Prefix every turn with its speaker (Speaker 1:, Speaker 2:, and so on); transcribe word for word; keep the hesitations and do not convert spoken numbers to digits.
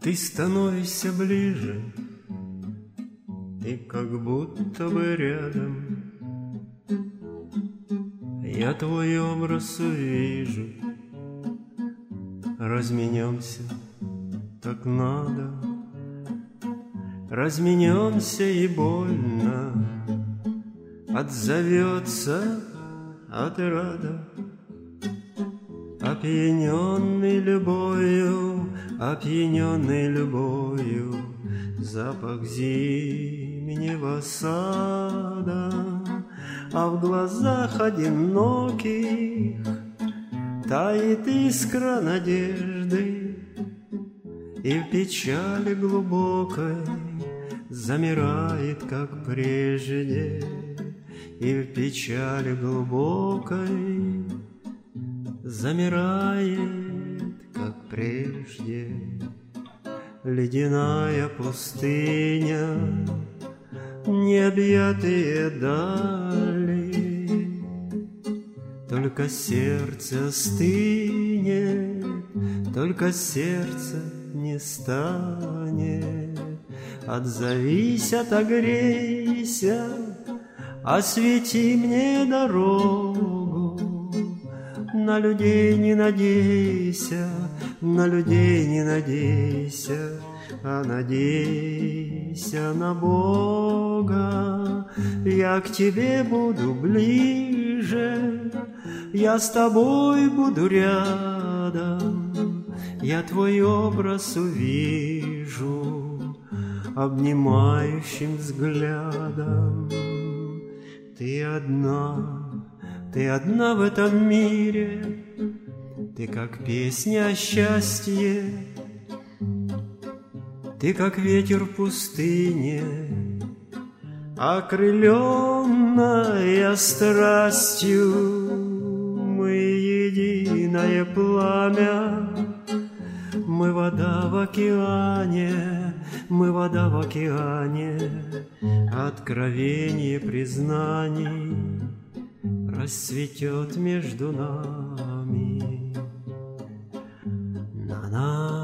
Speaker 1: Ты становишься ближе, ты как будто бы рядом. Я твой образ увижу. Разменемся, так надо. Разменемся и больно. Отзовется отрада. Опьяненный любовью, опьяненный любовью, запах зимнего сада, а в глазах одиноких тает искра надежды, и в печали глубокой замирает, как прежде, и в печали глубокой замирает, как прежде. Ледяная пустыня, необъятые дали, только сердце стынет, только сердце не станет. Отзовись, отогрейся, освети мне дорогу. На людей не надейся, на людей не надейся, а надейся на Бога. Я к тебе буду ближе, я с тобой буду рядом, я твой образ увижу обнимающим взглядом. Ты одна, ты одна в этом мире, ты как песня о счастье, ты как ветер в пустыне, окрыленная страстью. Мы единое пламя, мы вода в океане, мы вода в океане, откровение признаний расцветет между нами. На-на.